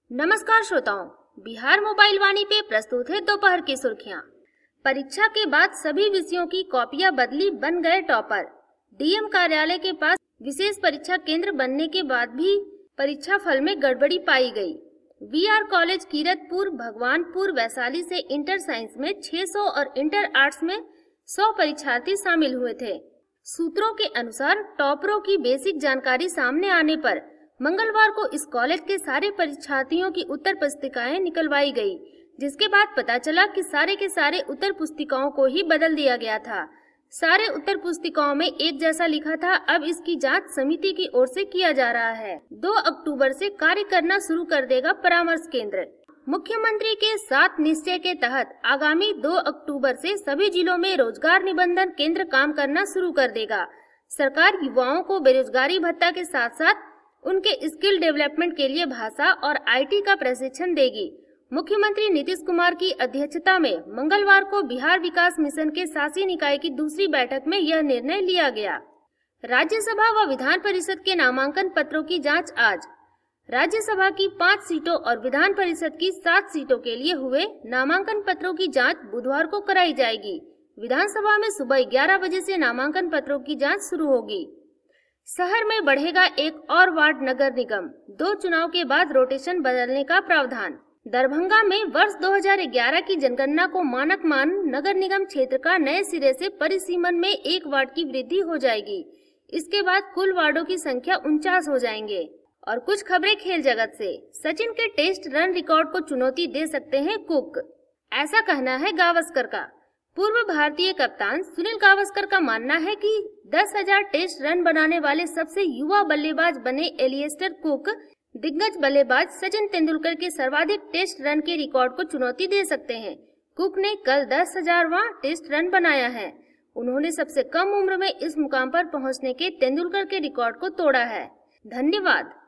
नमस्कार श्रोताओं, बिहार मोबाइल वाणी पे प्रस्तुत है दोपहर की सुर्खियां। परीक्षा के बाद सभी विषयों की कॉपियां बदली, बन गए टॉपर। डीएम कार्यालय के पास विशेष परीक्षा केंद्र बनने के बाद भी परीक्षा फल में गड़बड़ी पाई गई। वीआर कॉलेज कीरतपुर, भगवानपुर, वैशाली से इंटर साइंस में 600 और इंटर आर्ट्स में 100 परीक्षार्थी शामिल हुए थे। सूत्रों के अनुसार टॉपरों की बेसिक जानकारी सामने आने पर मंगलवार को इस कॉलेज के सारे परीक्षार्थियों की उत्तर पुस्तिकाएं निकलवाई गई, जिसके बाद पता चला कि सारे के सारे उत्तर पुस्तिकाओं को ही बदल दिया गया था। सारे उत्तर पुस्तिकाओं में एक जैसा लिखा था। अब इसकी जांच समिति की ओर से किया जा रहा है। 2 अक्टूबर से कार्य करना शुरू कर देगा परामर्श केंद्र। मुख्यमंत्री के 7 निश्चय के तहत आगामी 2 अक्टूबर से सभी जिलों में रोजगार निबंधन केंद्र काम करना शुरू कर देगा। सरकार युवाओं को बेरोजगारी भत्ता के साथ साथ उनके स्किल डेवलपमेंट के लिए भाषा और आईटी का प्रशिक्षण देगी। मुख्यमंत्री नीतीश कुमार की अध्यक्षता में मंगलवार को बिहार विकास मिशन के शासी निकाय की दूसरी बैठक में यह निर्णय लिया गया। राज्यसभा व विधान परिषद के नामांकन पत्रों की जांच आज। राज्यसभा की 5 सीटों और विधान परिषद की 7 सीटों के लिए हुए नामांकन पत्रों की जांच बुधवार को कराई जाएगी। विधानसभा में सुबह 11 बजे से नामांकन पत्रों की जांच शुरू होगी। शहर में बढ़ेगा एक और वार्ड नगर निगम। 2 चुनाव के बाद रोटेशन बदलने का प्रावधान। दरभंगा में वर्ष 2011 की जनगणना को मानक मान नगर निगम क्षेत्र का नए सिरे से परिसीमन में 1 वार्ड की वृद्धि हो जाएगी। इसके बाद कुल वार्डों की संख्या 49 हो जाएंगे। और कुछ खबरें खेल जगत से। सचिन के टेस्ट रन रिकॉर्ड को चुनौती दे सकते हैं कुक, ऐसा कहना है गावस्कर का। पूर्व भारतीय कप्तान सुनील गावस्कर का मानना है कि 10,000 टेस्ट रन बनाने वाले सबसे युवा बल्लेबाज बने एलिस्टर कुक दिग्गज बल्लेबाज सचिन तेंदुलकर के सर्वाधिक टेस्ट रन के रिकॉर्ड को चुनौती दे सकते हैं। कुक ने कल 10,000वां टेस्ट रन बनाया है। उन्होंने सबसे कम उम्र में इस मुकाम पर पहुंचने के तेंदुलकर के रिकॉर्ड को तोड़ा है। धन्यवाद।